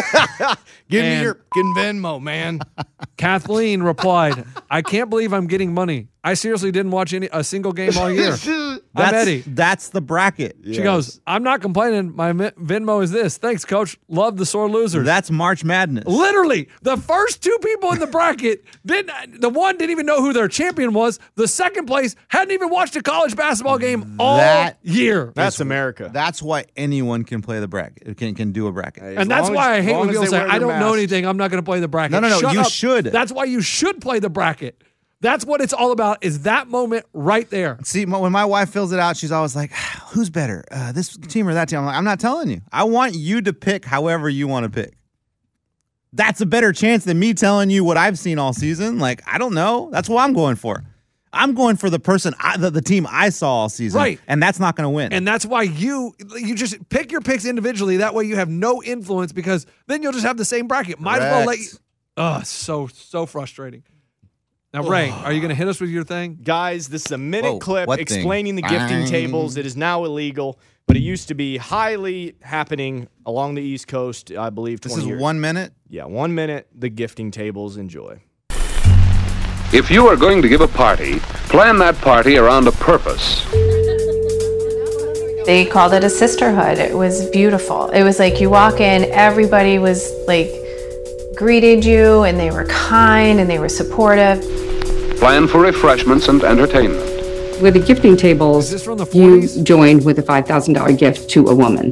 Give me And- your fucking Venmo, man. Kathleen replied, "I can't believe I'm getting money. I seriously didn't watch a single game all year." I'm Eddie. That's the bracket. She goes, "I'm not complaining. My Venmo is this. Thanks, Coach. Love the sore losers." That's March Madness. Literally, the first two people in the bracket the one didn't even know who their champion was. The second place hadn't even watched a college basketball game all That- year. That's America. That's why anyone can play the bracket. Can do a bracket. As And that's long why as- I hate long when as people they say, wear "I their don't know masks. anything. I'm not going to play the bracket." No, Shut you up. should. That's why you should play the bracket. That's what it's all about, is that moment right there. See, when my wife fills it out, she's always like, "Who's better, this team or that team?" I'm like, "I'm not telling you. I want you to pick however you want to pick. That's a better chance than me telling you what I've seen all season. Like, I don't know. That's what I'm going for. I'm going for the person, the team I saw all season, Right. And that's not going to win. And that's why you just pick your picks individually. That way you have no influence, because then you'll just have the same bracket. Might as well let you. Correct. So frustrating. Now, Ray, are you going to hit us with your thing? Guys, this is a minute Whoa, clip what thing? explaining the gifting Bang. tables. It is now illegal, but it used to be highly happening along the East Coast, I believe. This 20 is years. 1 minute. Yeah, 1 minute. The gifting tables. Enjoy. If you are going to give a party, plan that party around a purpose. They called it a sisterhood. It was beautiful. It was like you walk in, everybody was like greeted you, and they were kind and they were supportive. Plan for refreshments and entertainment. With the gifting tables, Is this from the you 40s? joined with a $5,000 gift to a woman.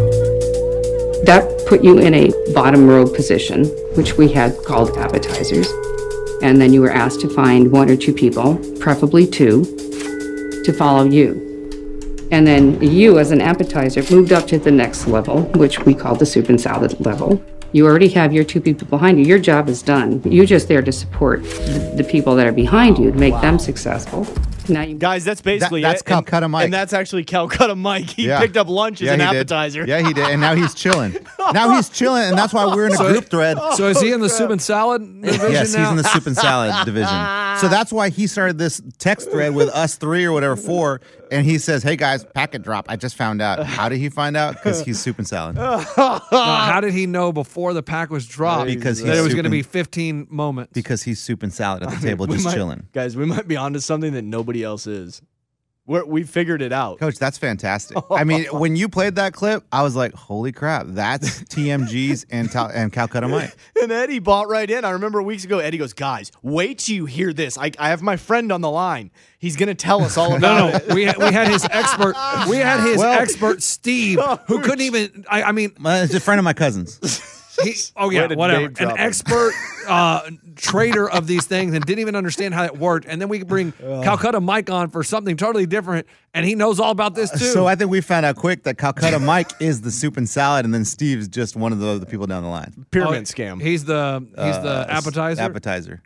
That put you in a bottom row position, which we had called appetizers. And then you were asked to find 1 or 2 people, preferably 2, to follow you. And then you, as an appetizer, moved up to the next level, which we called the soup and salad level. You already have your 2 people behind you. Your job is done. You're just there to support the people that are behind you to make them successful. Now you Guys, that's basically that's it. Calcutta Mike. And that's actually Calcutta Mike. He Yeah. picked up lunch as an he did. appetizer. Yeah, he did. And now he's chilling. Now he's chilling, and that's why we're in a group thread. So is he in the soup and salad division Yes, now? he's in the soup and salad division. So that's why he started this text thread with us 3 or whatever 4, and he says, "Hey guys, packet drop. I just found out." How did he find out? Because he's soup and salad. Now, how did he know before the pack was dropped Because that he's it was soup going to and- be 15 moments? Because he's soup and salad at the table, just chilling. Guys, we might be onto something that nobody else is. We figured it out. Coach, that's fantastic. I mean, when you played that clip, I was like, "Holy crap, that's TMG's and Calcutta Mike." And Eddie bought right in. I remember weeks ago, Eddie goes, "Guys, wait till you hear this. I have my friend on the line. He's going to tell us all about it." We had his expert. We had his Well- expert Steve, who couldn't even. I mean, It's a friend of my cousin's. Way to whatever. name An drop him. expert trader of these things and didn't even understand how it worked. And then we bring Calcutta Mike on for something totally different, and he knows all about this too. So I think we found out quick that Calcutta Mike is the soup and salad, and then Steve's just one of the other people down the line. Pyramid scam. He's the appetizer. Appetizer.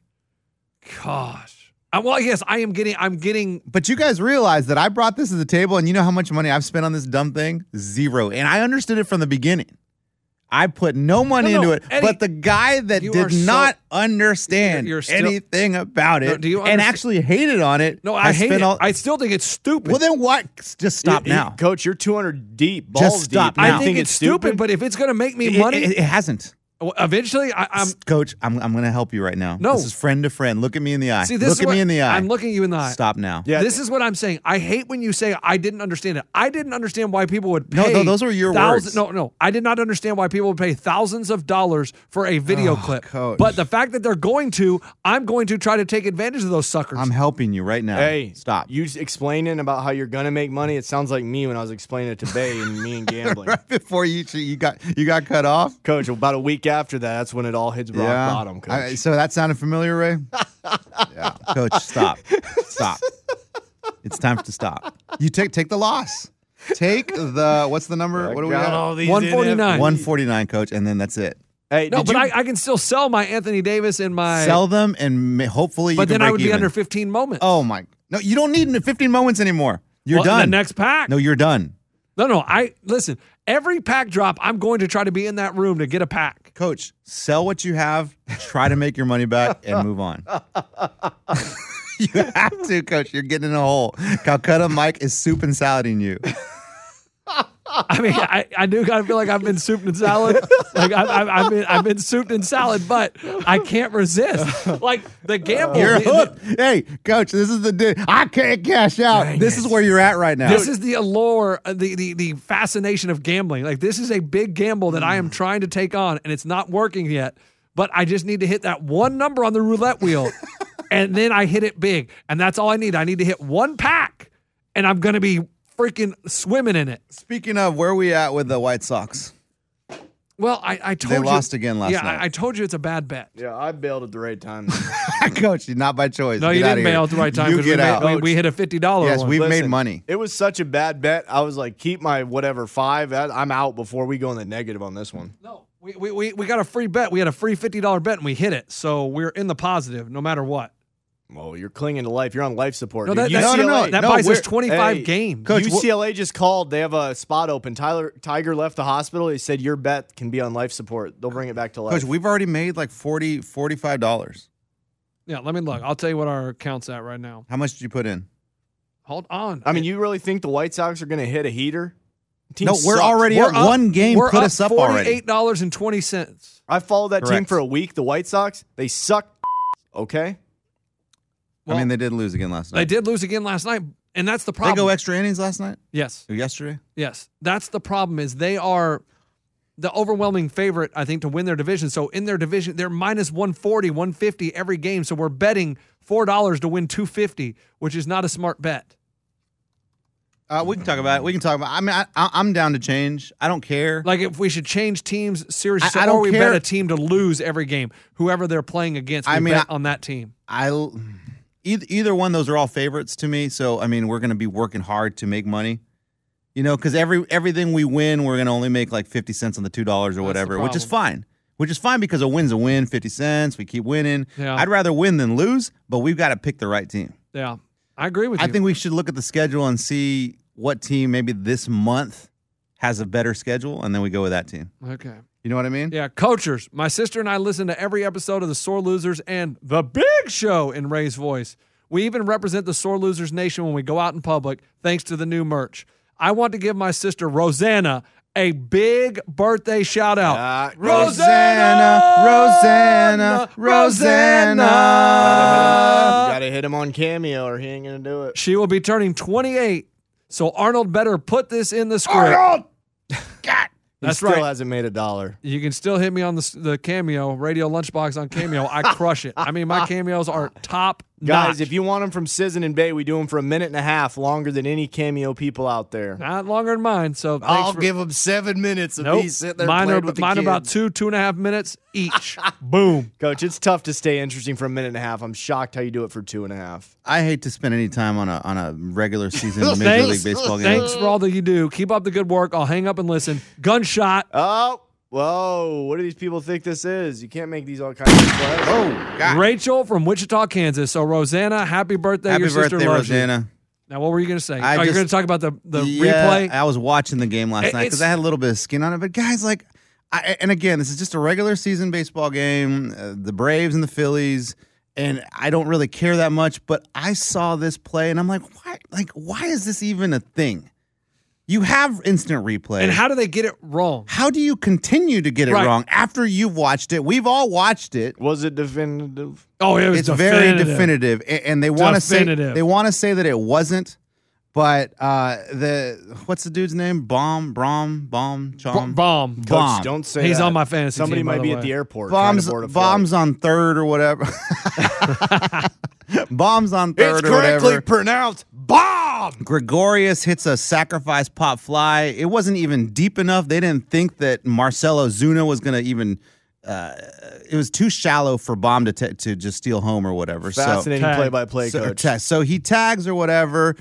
Gosh. Well, yes, I'm getting. But you guys realize that I brought this to the table, and you know how much money I've spent on this dumb thing? 0. And I understood it from the beginning. I put no money No, into it. Eddie, but the guy that you are did not understand You're still- anything about No, it do you and understand- actually hated on it. No, I hate spent it. I still think it's stupid. well, then what? Just stop now. Coach, you're 200 deep, balls stop deep. now. You I think it's stupid, but if it's going to make me It- money, It hasn't. eventually I'm. Coach, I'm going to help you right now. No. This is friend to friend. Look at me in the eye. See, this Look is at what, me in the eye. I'm looking you in the eye. Stop now. Yeah. This is what I'm saying. I hate when you say I didn't understand it. I didn't understand why people would No, pay. no, those were your words. No. I did not understand why people would pay thousands of dollars for a video clip. Coach. But the fact that they're going to, I'm going to try to take advantage of those suckers. I'm helping you right now. Hey, stop. You explaining about how you're gonna make money. It sounds like me when I was explaining it to Bay and me and gambling. Right before you got cut off. Coach, about a week after that, that's when it all hits rock bottom. Coach. So that sounded familiar, Ray? Yeah. Coach, stop. Stop. It's time to stop. You take the loss. Take the what's the number? What do we Got got? all these 149. 149, Coach, and then that's it. Hey, no, did but you- I can still sell my Anthony Davis and my. Sell them and hopefully you but can then I break would be even. under 15 moments. Oh my. No, you don't need 15 moments anymore. You're Well, done. The next pack. No, you're done. No. Listen. Every pack drop, I'm going to try to be in that room to get a pack. Coach, sell what you have, try to make your money back, and move on. You have to, Coach. You're getting in a hole. Calcutta Mike is soup and salading you. I mean, I do kind of feel like I've been souped and salad. Like I've been souped and salad, but I can't resist. Like the gamble. You're the- hooked. Hey, Coach, this is the dude. I can't cash out. This is where you're at right now. This is the allure, the fascination of gambling. Like this is a big gamble that I am trying to take on, and it's not working yet. But I just need to hit that one number on the roulette wheel, and then I hit it big, and that's all I need. I need to hit one pack, and I'm gonna be freaking swimming in it. Speaking of, where are we at with the White Sox? Well, I told They you lost again last yeah, night. I told you it's a bad bet. Yeah, I bailed at the right time. Coach, not by choice. No, Get you outta didn't here. bail at the right time You because get out. we hit a $50 Yes, one. we've made Listen, money. It was such a bad bet. I was like, keep my whatever 5. I'm out before we go in the negative on this one. No, we got a free bet. We had a free $50 bet and we hit it. So we're in the positive no matter what. Well, you're clinging to life. You're on life support. No, dude. that, that's, UCLA, that no, buys us we're- 25 Hey, games. Coach, UCLA just called. They have a spot open. Tiger left the hospital. He said your bet can be on life support. They'll bring it back to life. Coach, we've already made like $45. Yeah, let me look. I'll tell you what our account's at right now. How much did you put in? Hold on. I mean, you really think the White Sox are going to hit a heater? Team No, we're sucks. already We're up. up- One game we're put up us up already. $48.20. I followed that team Correct. for a week. The White Sox, they suck. Okay? I mean, they did lose again last night. They did lose again last night. And that's the They problem. go extra innings last night Yes. or yesterday. Yes. That's the problem is they are the overwhelming favorite, I think, to win their division. So in their division, they're minus 140, 150 every game. So we're betting $4 to win 250, which is not a smart bet. We can talk about it. I mean, I'm down to change. I don't care. Like if we should change teams seriously, I don't or we care. bet a team to lose every game, whoever they're playing against, we bet on that team. Either one, those are all favorites to me. So, I mean, we're going to be working hard to make money. You know, because everything we win, we're going to only make like 50 cents on the $2 or whatever, which is fine. Which is fine because a win's a win, 50 cents. We keep winning. Yeah. I'd rather win than lose, but we've got to pick the right team. Yeah, I agree with you. I think we should look at the schedule and see what team maybe this month has a better schedule, and then we go with that team. Okay. You know what I mean? Yeah, Coachers. My sister and I listen to every episode of the Sore Losers and The Big Show in Ray's voice. We even represent the Sore Losers Nation when we go out in public, thanks to the new merch. I want to give my sister Rosanna a big birthday shout out. Rosanna. You gotta hit him on Cameo or he ain't gonna do it. She will be turning 28, so Arnold better put this in the script. God! That's he still right. hasn't made $1. You can still hit me on the Cameo, Radio Lunchbox on Cameo. I crush it. I mean, my cameos are top Guys, notch. if you want them from Sizzin and Bay, we do them for 1.5 minutes, longer than any Cameo people out there. Not longer than mine, so thanks I'll for, give them 7 minutes of Nope. me sitting there Mine playing with the mine kids. about 2.5 minutes each. Boom. Coach, it's tough to stay interesting for 1.5 minutes. I'm shocked how you do it for 2.5. I hate to spend any time on a regular season Major League Baseball game. Thanks for all that you do. Keep up the good work. I'll hang up and listen. Gunshot. Oh, whoa. What do these people think this is? You can't make these all kinds of plays. Oh, God. Rachel from Wichita, Kansas. So, Rosanna, happy birthday. Happy Your sister birthday, loves you. Rosanna. Now, what were you going to say? I You're just- going to talk about the Yeah, replay? I was watching the game last night because It's- I had a little bit of skin on it. But guys, like, and again, this is just a regular season baseball game. The Braves and the Phillies, and I don't really care that much. But I saw this play, and I'm like, why? Like, why is this even a thing? You have instant replay. And how do they get it wrong? How do you continue to get it Right. wrong after you've watched it? We've all watched it. Was it definitive? Oh, it was It's very definitive, and they want to say Definitive. that it wasn't. But what's the dude's name? Chom. Bomb. Coach, Bomb. don't say He's that. on my fantasy Somebody team, by might the be way. at the airport trying to board a flight. Bombs on third or whatever. Bombs on third It's or correctly whatever. pronounced bomb. Gregorius hits a sacrifice pop fly. It wasn't even deep enough. They didn't think that Marcelo Zuna was going to even. It was too shallow for Bomb to just steal home or whatever. Fascinating Tag. play-by-play, coach. So he tags or whatever.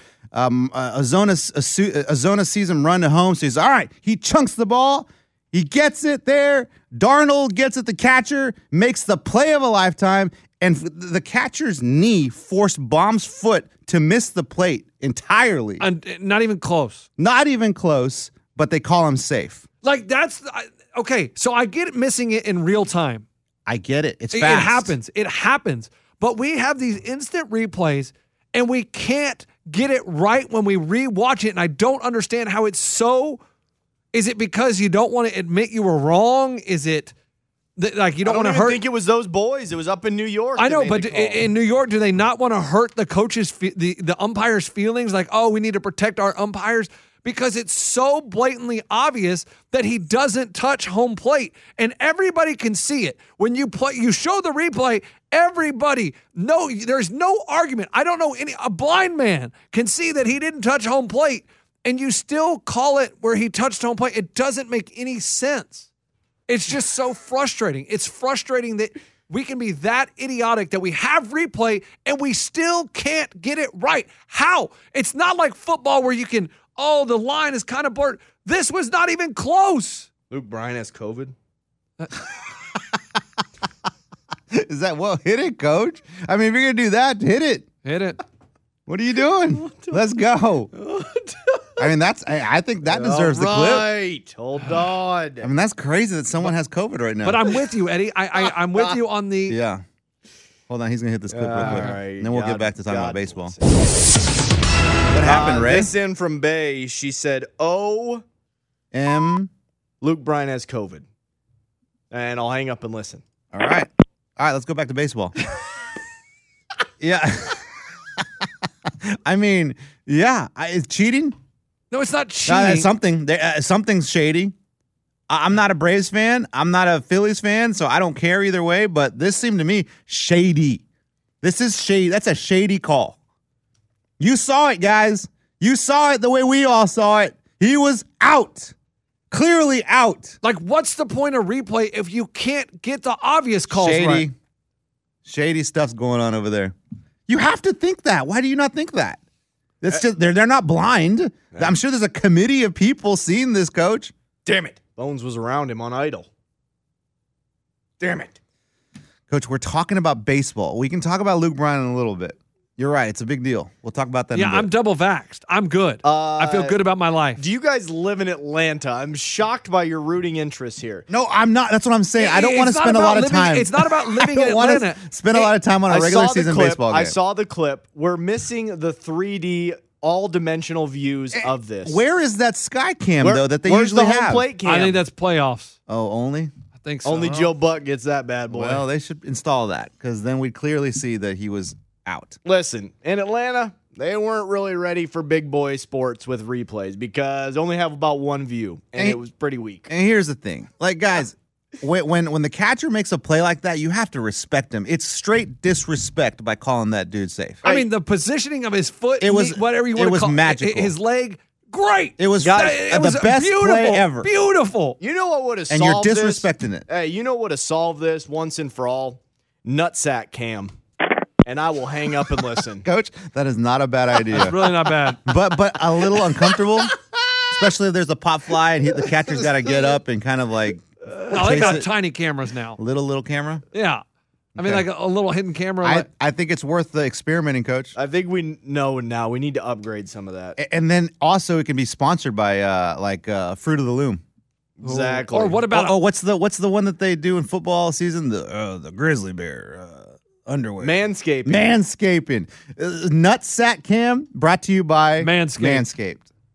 Azona sees him run to home. So he's all right. He chunks the ball. He gets it there. Darnold gets it. The catcher makes the play of a lifetime. And the catcher's knee forced Bomb's foot to miss the plate entirely. And not even close. Not even close, but they call him safe. Like, that's okay. So I get it missing it in real time. I get it. It's It fast. happens. It happens. But we have these instant replays, and we can't get it right when we rewatch it. And I don't understand how it's so. Is it because you don't want to admit you were wrong? Is it like you don't want to I hurt? think it was those boys. It was up in New York. I that know, made but the call. in New York, do they not want to hurt the coaches, the umpires' feelings? Like, oh, we need to protect our umpires because it's so blatantly obvious that he doesn't touch home plate, and everybody can see it when you play. You show the replay. Everybody, no, there's no argument. I don't know a blind man can see that he didn't touch home plate, and you still call it where he touched home plate. It doesn't make any sense. It's just so frustrating. It's frustrating that we can be that idiotic that we have replay and we still can't get it right. How? It's not like football where you can, oh, the line is kind of blurred. This was not even close. Luke Bryan has COVID. Is that, well, hit it, coach. I mean, if you're going to do that, hit it. Hit it. What are you doing? Let's go. I mean, I think that deserves the clip. Right. Hold on. I mean, that's crazy that someone has COVID right now. But I'm with you, Eddie. I'm with you on the. Yeah. Hold on, he's going to hit this clip real quick. All right. And then we'll get back to talking about God baseball. bless What happened, Ray? This in from Bay. She said, "Oh, Luke Bryan has COVID," and I'll hang up and listen. All right. All right, let's go back to baseball. Yeah. I mean, yeah, it's cheating. No, it's not cheating. Something's shady. I'm not a Braves fan. I'm not a Phillies fan, so I don't care either way. But this seemed to me shady. This is shady. That's a shady call. You saw it, guys. You saw it the way we all saw it. He was out. Clearly out. Like, what's the point of replay if you can't get the obvious calls right? Shady stuff's going on over there. You have to think that. Why do you not think that? That's just they're not blind. I'm sure there's a committee of people seeing this, Coach. Damn it. Bones was around him on Idol. Damn it. Coach, we're talking about baseball. We can talk about Luke Bryan in a little bit. You're right. It's a big deal. We'll talk about that in a bit. I'm double vaxxed. I'm good. I feel good about my life. Do you guys live in Atlanta? I'm shocked by your rooting interest here. No, I'm not. That's what I'm saying. I don't want to spend a lot of time. It's not about living in I don't want Atlanta. to spend a lot of time on a regular season baseball game. I saw the clip. We're missing the 3D all-dimensional views of this. Where is that sky cam, though, that they usually the home have? plate cam? I think that's playoffs. Oh, only? I think so. Only Joe Buck gets that bad boy. Well, they should install that because then we'd clearly see that he was out. Listen, in Atlanta, they weren't really ready for big boy sports with replays because they only have about one view, and it was pretty weak. And here's the thing. Like, guys, when the catcher makes a play like that, you have to respect him. It's straight disrespect by calling that dude safe. I mean, the positioning of his foot, It was- whatever you want it to call was magical. his leg, great. It was It was the best beautiful, play ever. Beautiful. You know what would have And solved you're this? disrespecting it. Hey, you know what would have solved this once and for all? Nutsack cam. And I will hang up and listen. Coach, that is not a bad idea. It's really not bad. but a little uncomfortable, especially if there's a pop fly and the catcher's got to get up and kind of like No, they chase got it. tiny cameras now. Little camera. Yeah. I mean, Okay. like a little hidden camera. I think it's worth the experimenting, Coach. I think we know now. We need to upgrade some of that. And then also it can be sponsored by Fruit of the Loom. Exactly. Or what about what's the one that they do in football season? The grizzly bear underwear. Manscaping. Nutsack Cam brought to you by Manscaped.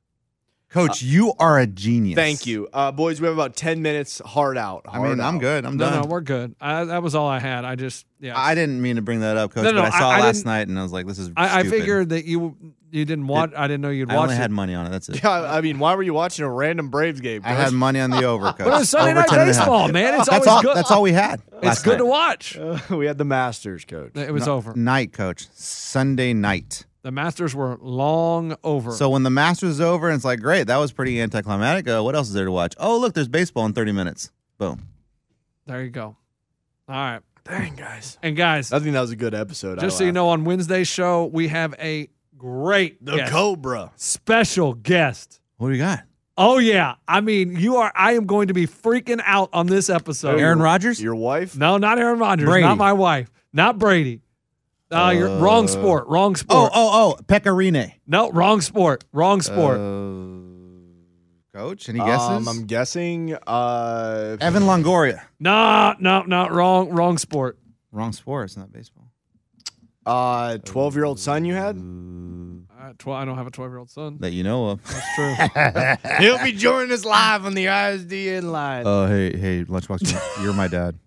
Coach, you are a genius. Thank you. Boys, we have about 10 minutes hard out. I'm good. I'm done. No, we're good. That was all I had. I didn't mean to bring that up, Coach, No, but I saw I last didn't- night and I was like, this is I stupid. figured that you didn't watch. I didn't know you'd I watch only it. had money on it. That's it. Yeah, I mean, why were you watching a random Braves game? I had money on the over, Coach. But it was Sunday Over Night 10 and a half. Baseball, man. It's That's always all. good. That's all we had. It's last good night. to watch. We had the Masters, Coach. It was over. Night, Coach. Sunday night. The Masters were long over. So when the Masters is over, and it's like, great, that was pretty anticlimactic. What else is there to watch? Oh, look, there's baseball in 30 minutes. Boom. There you go. All right. Dang, guys. And guys, I think that was a good episode. just so you know, on Wednesday's show, we have a great The guest, Cobra. special guest. What do we got? Oh, yeah. I mean, I am going to be freaking out on this episode. Aaron Rodgers? Your wife? No, not Aaron Rodgers. Brady. Not my wife. Not Brady. You're wrong sport. Wrong sport. Pecorine. No, wrong sport. Wrong sport. Coach, any guesses? I'm guessing Evan Longoria. No, wrong sport. Wrong sport. It's not baseball. 12-year-old son you had? I don't have a 12-year-old son. That you know of. That's true. He'll be joining us live on the ISDN line. Oh, hey, Lunchbox, you're my dad.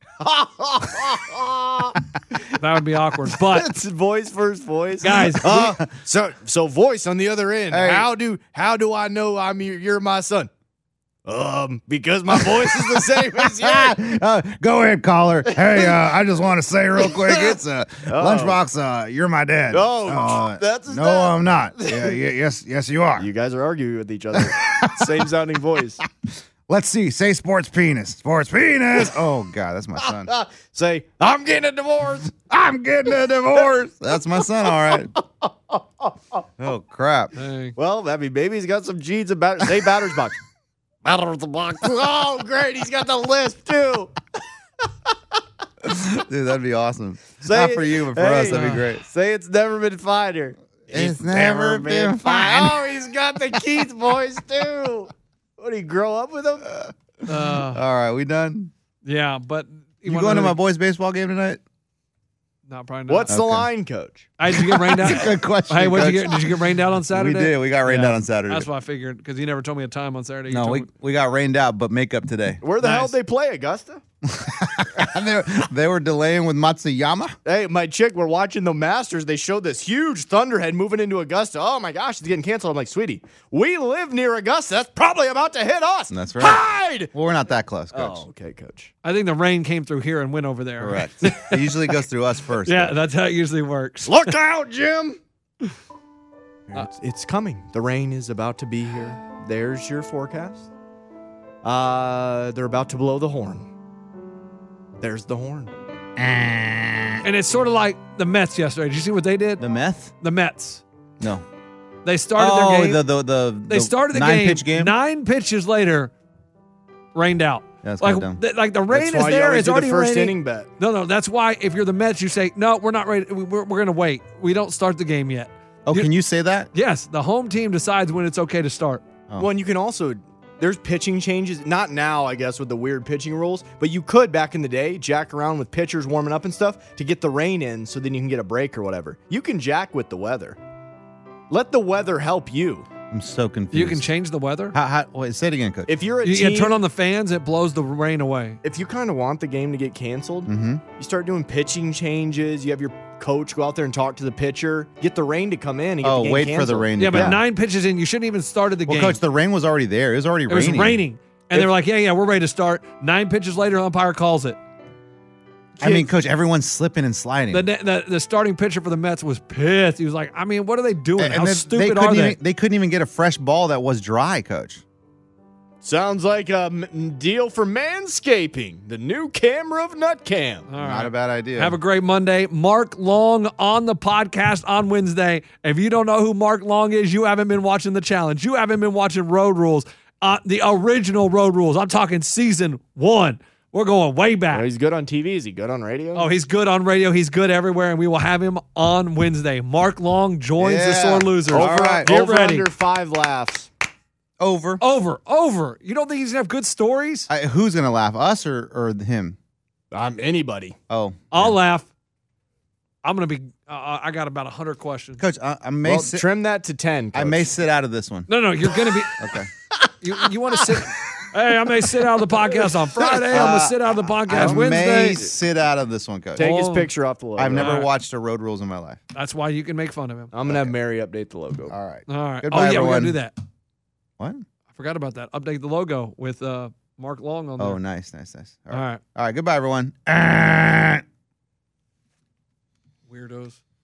That would be awkward. But It's voice first voice. guys, so voice on the other end. Hey. How do I know you're my son? Because my voice is the same as yours. Go ahead, caller. Hey, I just want to say real quick, it's Lunchbox. You're my dad. That's his no, dad. I'm not. Yes, you are. You guys are arguing with each other. Same sounding voice. Let's see. Say sports penis. Sports penis. Oh God, that's my son. Say, I'm getting a divorce. I'm getting a divorce. That's my son. All right. Oh crap. dang. Well, I mean, maybe he's got some genes about. Say batter's box. Batter's box. Oh, great. He's got the lisp, too. Dude, that'd be awesome. Say Not it- for you, but for hey, us, that'd be great. Say it's never been finer. It's never been fine. Oh, he's got the Keith voice, too. What, did he grow up with him? All right, we done? Yeah, but You wanna going to know my the- boys' baseball game tonight? No, probably not. What's the Okay. line, Coach? Hey, did you get rained out? That's a good question, Hey, Coach. did you get rained out on Saturday? We did. We got rained Yeah. out on Saturday. That's what I figured because you never told me a time on Saturday. You No, told me- we got rained out, but makeup today. Where the hell Nice. did they play, Augusta? They were delaying with Matsuyama. Hey, my chick, we're watching the Masters. They showed this huge thunderhead moving into Augusta. Oh my gosh, it's getting canceled. I'm like, sweetie, we live near Augusta. That's probably about to hit us. That's right. Hide! Well, we're not that close, Coach. Oh, okay, Coach. I think the rain came through here and went over there. Correct. It usually goes through us first. Yeah, Coach. that's how it usually works. Look out, Jim! It's coming. The rain is about to be here. There's your forecast. They're about to blow the horn. There's the horn. And it's sort of like the Mets yesterday. Did you see what they did? The meth? The Mets. No. They started their game. They started the 9-pitch game. 9 pitches later, rained out. Yeah, that's like, kinda dumb. like the rain That's is why there. you always It's do already the first raining. inning bet. No, that's why if you're the Mets, you say, no, we're not ready. We're going to wait. We don't start the game yet. Oh, can you say that? Yes, the home team decides when it's okay to start. Oh. Well, and you can also, there's pitching changes. Not now, I guess, with the weird pitching rules, but you could back in the day jack around with pitchers warming up and stuff to get the rain in so then you can get a break or whatever. You can jack with the weather. Let the weather help you. I'm so confused. You can change the weather. Wait, say it again, Coach. If you're a You team, turn on the fans, it blows the rain away. if you kind of want the game to get canceled, Mm-hmm. you start doing pitching changes. You have your coach go out there and talk to the pitcher, get the rain to come in and get the game wait for the canceled. rain. Yeah, but Yeah. 9 pitches in, you shouldn't even started the Well, game. Coach, the rain was already there. It was already It was raining. raining. And they were like, yeah, we're ready to start. 9 pitches later, umpire calls it. I mean, Coach, everyone's slipping and sliding. The starting pitcher for the Mets was pissed. He was like, I mean, what are they doing? How stupid couldn't are they? They couldn't even get a fresh ball that was dry, Coach. Sounds like a deal for Manscaping, the new camera of Nutcam. All right. Not a bad idea. Have a great Monday. Mark Long on the podcast on Wednesday. If you don't know who Mark Long is, you haven't been watching The Challenge. You haven't been watching Road Rules, the original Road Rules. I'm talking season 1. We're going way back. He's good on TV. Is he good on radio? Oh, he's good on radio. He's good everywhere, and we will have him on Wednesday. Mark Long joins the Yeah. Sore Losers. over, All right. Get over ready. under 5 laughs. Over. Over. You don't think he's going to have good stories? Who's going to laugh, us or him? Anybody. Oh. I'll laugh. I'm going to be I got about 100 questions. Coach, I may Well, sit, trim that to 10. I Coach. may sit out of this one. No, you're going to be Okay. You want to sit Hey, I may sit out of the podcast on Friday. I'm going to sit out of the podcast I Wednesday. may sit out of this one, Coach. Take his Oh. picture off the logo. I've never All right. watched a Road Rules in my life. That's why you can make fun of him. I'm going to have Mary update the logo. All right. All right. Goodbye, oh, yeah, we're everyone. going to do that. What? I forgot about that. Update the logo with Mark Long on there. Oh, nice. All All right. All right. Goodbye, everyone. Weirdos.